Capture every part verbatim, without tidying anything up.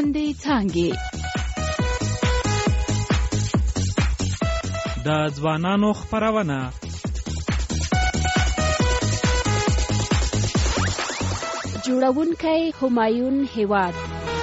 تاندې څانګې. د ځوانانو خپرونه. جوړونکی همایون هیواد.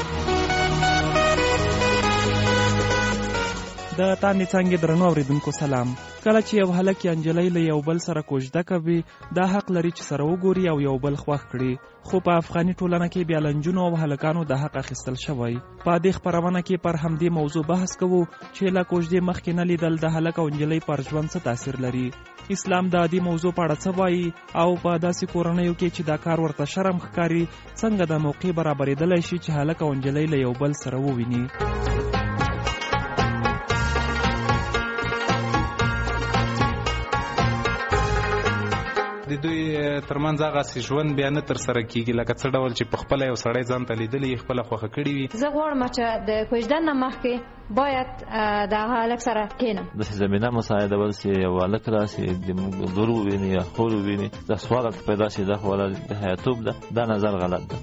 د تاندې څانګې درنو اوریدونکو سلام. کله چې یو هلک یا نجلۍ له یو بل سره کوژده کوي، دا حق لري چې سره وګوري او یو بل خوښ کړي. خو په افغاني ټولنه کې بیا له نجونو او هلکانو د حق اخیستل شوی. په دې خپرونه کې پر همدې موضوع بحث کوو چې له کوژدې مخکې نه لیدل د هلک او نجلۍ پر ژوند څه تاثیر لري. اسلام د دې موضوع په اړه څه وایي او په داسې کورنیو کې چې دا کار ورته شرم ښکاري، څنګه د موقع برابرېدلی شي چې هلک او نجلۍ له یو بل سره وویني. د دوی ترمنځ هغه سي ژوند بیا نه تر سره کیږي لکه څه ډول چې په خپل یو سړی ځان ته لیدلی خپل خوښه کړی وي. زه غواړم چې د کوژدن نه مخکې باید د هغه هلک سره کېنم. داسې زمینه مساعده ول چې یو هلک راسي د موږ لور وویني یا خور وویني، دا سوال پیدا شي دا خو د حیاتوب ده. دا نظر غلط ده.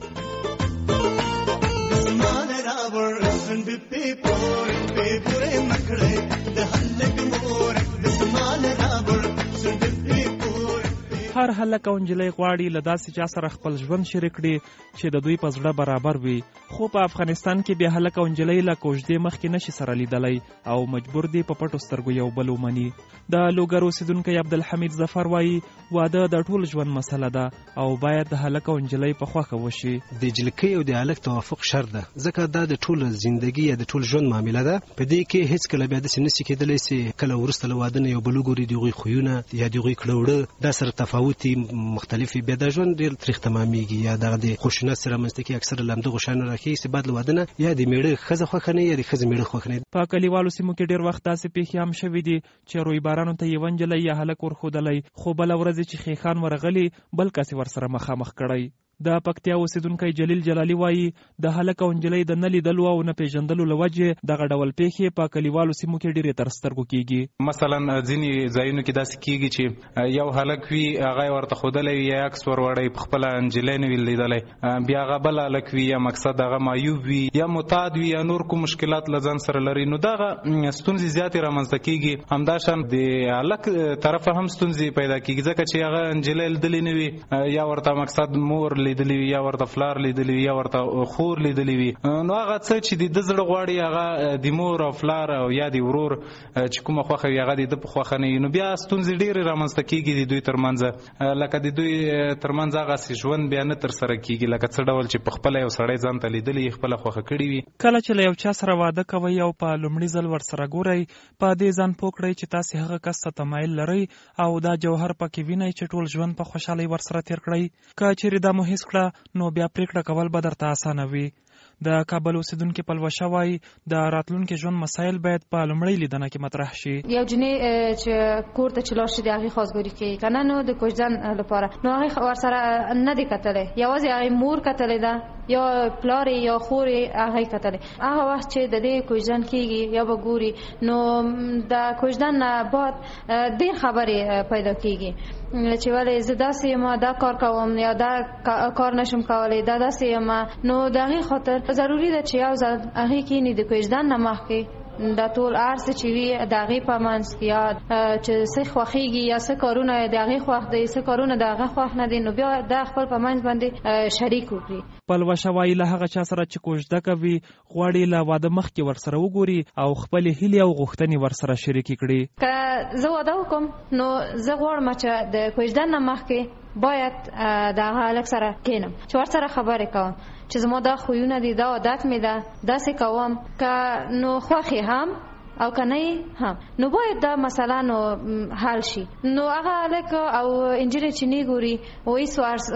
هر هلک او نجلۍ غواړي له داسې چا سره خپل ژوند شریک کړي چې د دوی په زړه برابر وي. خو په افغانستان کې بیا هلک او نجلۍ له کوژدې مخکې نشي سره لیدلی او مجبور دي په پټو سترګو یو بل ومني. د لوګر اوسیدونکی عبدالحمید ظفر وایي واده د ټول ژوند مسله ده او باید د هلک او نجلۍ په خوښه وشي. د جلکۍ او د هلک توافق شرط ده، ځکه دا د ټول ژوندګي یا د ټول ژوند معامله ده. په دې کې هیڅ کله بیا داسې نشي کېدلی چې کله وروسته له واده نه یو بل وګوري د هغوی خویونه یا د هغوی کړه دا سره تفاوت مختلفی بیا د ژوند ډېر تریخ تمامېږي یا دغه د خشونت سره منځته کې اکثر له همدغو شیانو راښیي چې بعد له واده نه یا د میړه ښځه خوښه نه یا د ښځې میړه خوښ نه. په کلیوالو سیمو کې ډېر وخت داسې پیښې هم شوي دي چې رویبارانو ته یوه نجلۍ یا هلک ورښودلی، خو بله ورځ چې خیخان ورغلي بل کس یې ورسره مخامخ کړی. د پکتیا اوسیدونکی جلیل جلالي وایي د هلک او نجلۍ د نه لیدلو او نه پیژندلو له وجې دغه ډول پیښې په کلیوالو سیمو کې ډېرې تر سترګو کېږي. مثلا ځینې ځایونو کې داسې کېږي چې یو هلک وي هغه یې ورته ښودلی وي یا عکس ور وړی په خپله نجلۍ نه وي لیدلی، بیا هغه بل هلک وي یا مقصد هغه معیوب وي یا معتاد وي یا نور کوم مشکلات له ځان سره لري، نو دغه ستونزې زیاتې رامنځته کېږي. همداشان د هلک طرفه هم ستونزې پیدا کېږي ځکه چې هغه نجلۍ لیدلې نه وي یا ورته مقصد مور لیدلی وي یا ورته فلار لیدلی وي یا ورته خور لیدلی وي، نو هغه څه چې د زړه غواړي هغه د مور او فلار او یا د ورور چې کومه خوښه وي هغه د ده په خوښه نه وي، نو بیا ستونزې ډېرې رامنځته کېږي د دوی ترمنځ. لکه د دوی ترمنځ هغسې ژوند بیا نه ترسره کېږي لکه څه ډول چې په خپله یو سړی ځان ته لیدلی یې خپله خوښه کړې وي. کله چې له یو چا سره واده کوئ او په لومړي ځل ورسره ګورئ، په دې ځان پوه کړئ چې تاسې هغه کس ته تمایل لرئ او دا جوهر پکې وینئ چې ټول ژوند په خوشحالۍ ورسره تېر کړئ. که چیرې دا مو هېڅ کړه نو بیا پریکړه کول به درته اسانه وي. د کابل اوسیدونکي پلوشه وایي د راتلونکي ژوند مسایل باید په لومړۍ لیدنه کې مطرح شي. یو جنې چې کور ته چې لاړ شي د هغې خواستګاري کوي که نه، نو د کوژدن لپاره نو هغې ورسره نه دی کتلی، یوازې هغې مور کتلی ده یا پلارې یا خورې هغې کتلی. هغه وخت چې د دې کوژدن کېږي یا به ګوري نو د کوژدن نه بعد دې خبرې پیدا کېږي چې ولې زه داسې یم دا کار کوم یا دا کار نشم کولی دا داسې یم، نو د هغې خاطر ضروري ده چې یو ځل هغې کښېني د کوژدن نه مخکې دا ټول ارڅ چې وي د هغې په منځ کې یا چې څه خوښېږي یا څه کارونه د هغې خوښ دی څه کارونه د هغه خوښ نه دي، نو بیا دا خپل په منځ باندې شریک وکړي. پلوشه وایي له هغه چا سره چې کوژده کوي غواړي له واده مخکې ورسره وګوري او خپلې هیلې او غوښتنې ورسره شریکې کړي. که زه واده وکړم نو زه غواړم چې د کوژدن نه مخکې باید د هغه هلک سره کېنم چې ورسره خبرې کوم چې زما دا خویونه دي دا عادت مې ده داسې کوم، که نو خوښې هم او کنه هم نو باید دا مسله نو حل شي. نو هغه هلک او نجلۍ چې نه ګوري او هېڅ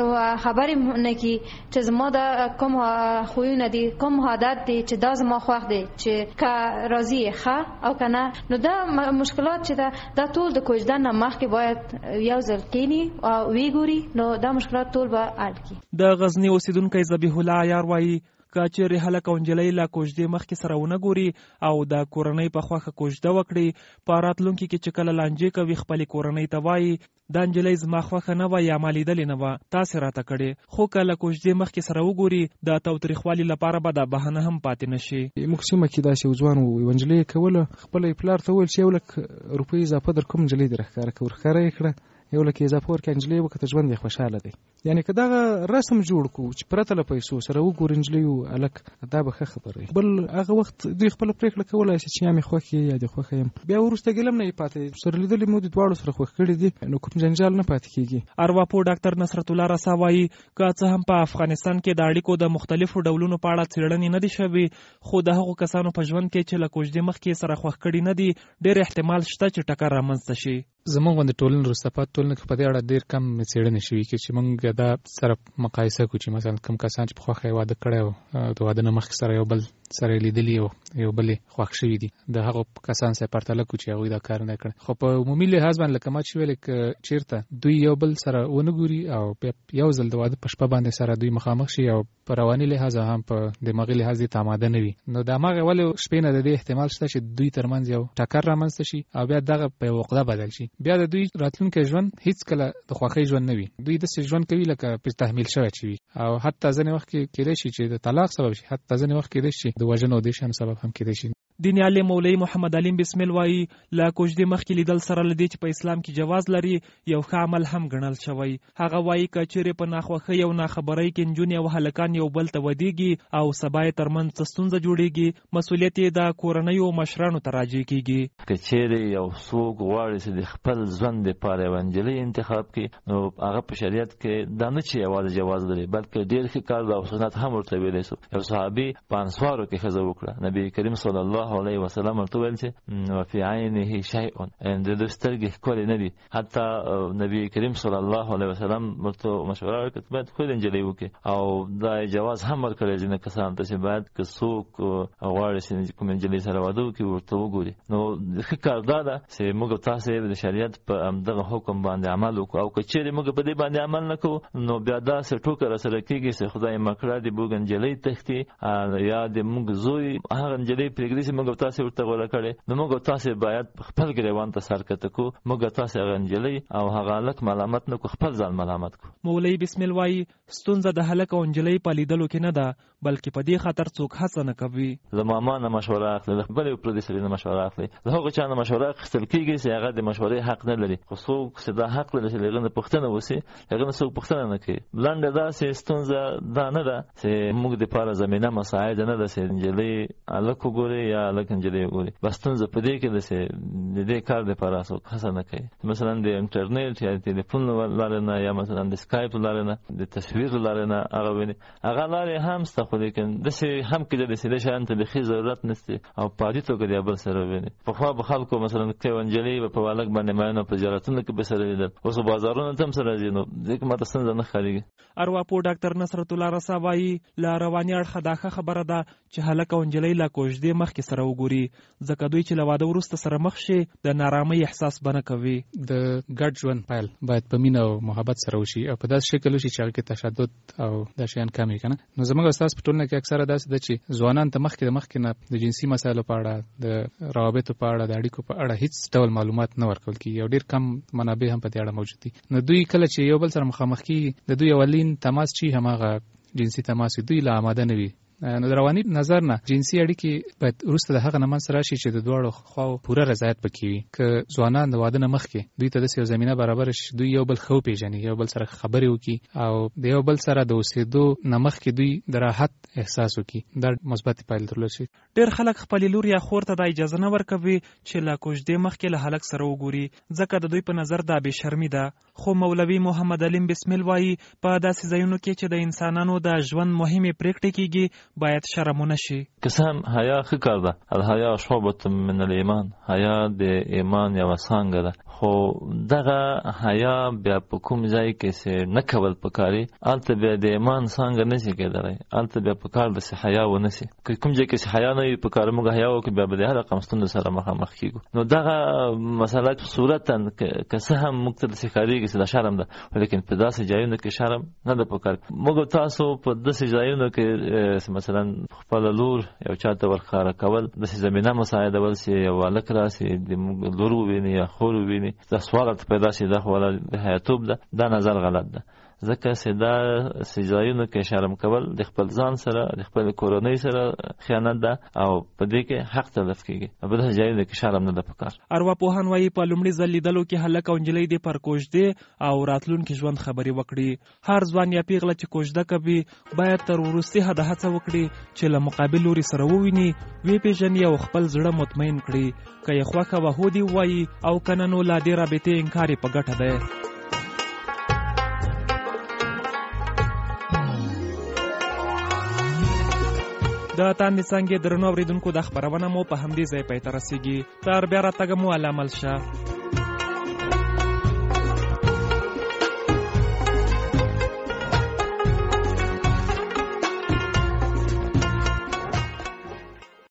خبرې نه کوي چې زما دا کوم خویونه دي کوم عادت دی چې دا زما خوښ دی چې که راضي یې ښه او که نه، نو دا مشکلات چې ده دا ټول د کوژدن نه مخکې باید یو ځل کښېني او ویې ګوري، نو دا مشکلات ټول به حل کړي. د غزني اوسیدونکی ذبیح الله عیار وایي که چیرې هلک او نجلۍ له کوژدې مخکې سره ونه ګوري او د کورنۍ په خوښه کوژده وکړي، په راتلونکي کې چې کله لانجې کوي خپلې کورنۍ ته وایي دا نجلۍ زما خوښه نه وه یا ما لیدلې نه وه، تاسې راته کړې. خو که له کوژدې مخکې سره وګوري د تاوتریخوالي لپاره به دا بهانه هم پاتې نه شي. موږ سیمه کې داسې یو ځوان و، یوه نجلۍ یې کوله، خپله یې پلار ته وویل چې یو لک روپۍ اضافه در کوم، نجلۍ دې راښکاره کړه، ورښکاره یې کړه، یو لک اضافه ورکړه، نجلۍ یې وکړه ژوند یې خوشحاله دی. یعنې که دغه رسم جوړ کړو چې پرته له پیسو سره وګوري نجلۍ و هلک، دا به ښه خبره وي. بل هغه وخت دوی خپله پرېکړه کولی شي چې یا مې خوښ یې یا دې خوښه یم، بیا وروسته ګیله هم نه یې پاتې، سره لیدلې مو د دواړو سره خوښ کړي دي، نو کوم جنجال نه پاتې کېږي. ارواپوه ډاکټر نصرت الله رسا وایي که څه هم په افغانستان کې د اړیکو د مختلفو ډولونو په اړه څېړنې نه دي شوي، خو د هغو کسانو په ژوند کې چې له کوژدې مخکې سره خوښ کړي نه دي، ډېر احتمال شته چې ټکر رامنځته شي. زموږ غوندې ټولنې وروسته پاتې ټولنه کې په دې اړه ډېر کم څېړنې شوي چې موږ دا سره مقایسه کړو چې مثلا کوم کسان چې په خوښه یې واده کړی او د واده نه مخکې سره یو بل سره لیدلي او یو بل خوښ شوي دي، د هغو کسان سره پرتله کړو چې هغوی دا کار نه کړی. خو په عمومي لحاظ باندې لکه ما چې ویلې که چېرته دوی یو بل سره ونه ګوري او بیا یو ځل د واده په شپه باندې سره دوی مخامخ شي او په رواني لحاظ هم په دماغي لحاظ دې ته آماده نه وي، نو د هماغې ولې شپې نه د دې احتمال شته چې دوی ترمنځ یو ټکر رامنځته شي او بیا دغه په یو عقده بدل شي. بیا د دوی راتلونکی ژوند هیڅ کله د خوښۍ ژوند نه وي، دوی داسې ژوند کوي لکه پرې تحمیل شوی چې وي، او حتی ځینې وخت کې کېدای شي چې د طلاق سبب شي، حتی ځینې وخت کېدای شي د وژنو او دې شیانو سبب هم کېدای شي. دیني عالم مولوي محمد علیم بسمل وایي له کوژدې مخکې لیدل سره له دې چې په اسلام کې جواز لري یو ښه عمل هم ګڼل شوی. هغه وایي که چیرې په ناخوښۍ او ناخبرۍ کې نجونې او هلکان یو بل ته ودېږي او سبا یې ترمنځ څه ستونزه جوړېږي، مسؤلیت یې د کورنیو مشرانو ته راجع کېږي. که چیرې یو څوک غواړي چې د خپل ژوند دپاره یوه نجلۍ انتخاب کړي، نو هغه په شریعت کې دا نه چې یوازې جواز لري بلکې ډېر ښه کار او سنت هم ورته ویلی شو. یو صحابي په انصارو کې ښځه وکړه، نبي کریم صلی الله علیه وسلم ورته ویل چې وفي عینه شیء، د ده سترګې ښکلې نه دي. حتی نبي کریم صلی الله علیه وسلم ورته مشوره ورکړه باید ښکلې نجلۍ وکړي، او دا جواز هم ورکړی ځینې کسانو ته چې باید که څوک غواړي چې کومې نجلۍ سره واده وکړي ورته وګوري. نو ښه کار دا ده چې موږ تاسې د شریعت په همدغه حکم باندې عمل وکړو، او که چیرې موږ په دې باندې عمل نه کوو نو بیا داسې ټوکه راسره کېږي چې خدای مکړه د موږ نجلۍ تښتي یا د موږ زوی هغه نجلۍ پرېږدي چې موږ تاسې ورته غوره کړې، نو موږ تاسې باید خپل ګریوان ته سر کته کړو، موږ تاسې هغه نجلۍ او هغه هلک ملامت نه کړو، خپل ځان ملامت کړو. مولوي بسمل وایي ستونزه د هلک او نجلۍ په لیدلو کې نه ده بلکې په دې خاطر څوک هڅه نه کوي. له ماما نه مشوره اخلي، له بلې پردي سړي نه مشوره اخلي، له هغه چا نه مشوره اخیستل کېږي چې هغه د مشورې حق نه لري، خو څوک چې دا حق لري چې له هغه نه پوښتنه وشي، هغه نه څوک پوښتنه نه کوي. لنډه داسې ستونزه دا نه ده چې موږ دپاره زمینه مساعده نه ده چې نجلۍ هلک وګوري یا هلک نجلۍ وګوري، بس ستونزه په دې کې ده چې د دې کار دپاره څوک هڅه نه کوي. مثلا د انټرنیټ یا د تلیفون له لارې نه یا مثلا د سکایپ له لارې نه د تصویر له لارې نه هغه ویني، هغه لارې هم شته، خو لیکن داسې هم کېدای چې دې شیانو ته بیخي ضرورت نشته او په عادي توګه د یو بل سره ویني. پخوا به خلکو مثلا که یوه نجلۍ به په هلک باندې مینه په تجارتونو کې به سره لیدل، اوس بازارونو ته هم سره ځي، نو دې کې ماته ستونزه نه ښکارېږي. ارواپوه ډاکټر نصرت الله رسا وایي له رواني اړخه دا ښه خبره ده چې هلک او نجلۍ له کوژدې مخکې سره وګوري، ځکه دوی چې له واده وروسته سره مخ شي د نارامۍ احساس به نه کوي. د ګډ ژوند پیل باید په مینه او محبت سره وشي او په داسې شکل وشي چې هغه کې تشدد او دا شیان کم وي که نه. نو زموږ استاد په ټولنه کې اکثره داسې ده چې ځوانان ته مخکې د مخکې نه د جنسي مسایلو په اړه، د روابطو په اړه، د اړیکو په اړه هیڅ ډول معلومات نه ورکول کېږي او ډېر کم منابع هم په دې اړه موجود دي. نو دوی کله چې یو بل سره مخامخ کېږي د دوی اولین تماس چې هماغه جنسي تماس وي، دوی لا آماده نه وي. نو د رواني نظر نه جنسي اړیکې باید وروسته د هغه نه منځته راشي چې د دواړو خواو پوره رضایت پکې وي. که ځوانان د واده نه مخکې دوی ته داسې یو زمینه برابره شي دوی یو بل ښه وپېژني، یو بل سره خبرې وکړي او د یو بل سره د اوسېدو نه مخکې دوی د راحت احساس وکړي، دا مثبتې پایلې درلود شي. ډېر خلک خپلې لور یا خور ته دا اجازه نه ورکوي چې له کوژدې مخکې له هلک سره وګوري، ځکه د دوی په نظر دا بې شرمي ده. خو مولوي محمد علیم بسمل وایي په داسې ځایونو کې چې د انسانانو د ژوند مهمې پرېکړې کېږي باید شرم ونه شي. که څه هم حیا ښه کار ده، الحیا شعبة من الایمان، حیا د ایمان یوه څانګه ده، خو دغه حیا بیا په کوم ځای کې چې نه کول پکاري هلته بیا د ایمان څانګه نه شي کېدلی، هلته بیا پکار ده چې حیا ونه شي. که کوم ځای کې چې حیا نه وي پکار موږ حیا وکړو بیا به د هر رقم ستونزو سره مخامخ کېږو. نو دغه مسله صورتا که څه هم موږ ته داسې ښکارېږي چې دا شرم ده، لیکن په داسې ځایونو کې شرم نه ده پکار. موږ تاسو په داسې ځایونو کې مثلا مثلا خپل لور یو چاته ورخاره کول د زمينه مساعدول سي یو الک راسي د لور ویني یا خور ویني د سوال پیدا شي د خپل د حیاتوب ده دا نظر غلط ده ځکه چې دا سجایونو کې شرم کول د خپل ځان سره د خپل کورنۍ سره خیانت ده او په دې کې حق تلف کیږي په دې ځایونو کې شرم نه ده پکار. ارواپوهان وايي په لومړي ځل لیدلو کې هلک او نجلۍ د پر کوژدې او راتلونکي ژوند خبرې وکړي. هر ځوان یا پیغله چې کوژده کوي باید تر وروستي حده هڅه وکړي چې له مقابل لوري سره وویني، وی پیژني او خپل زړه مطمئن کړي. که یې خوښه وه هو دې ووایي او که نه نو لا دې رابطې انکار یې په ګټه دی. د تاندې څانګې درنو اورېدونکو دا خپرونه مو په همدې ځای پای ته رسېږي. تر بیا راتګه مو الله مل شه.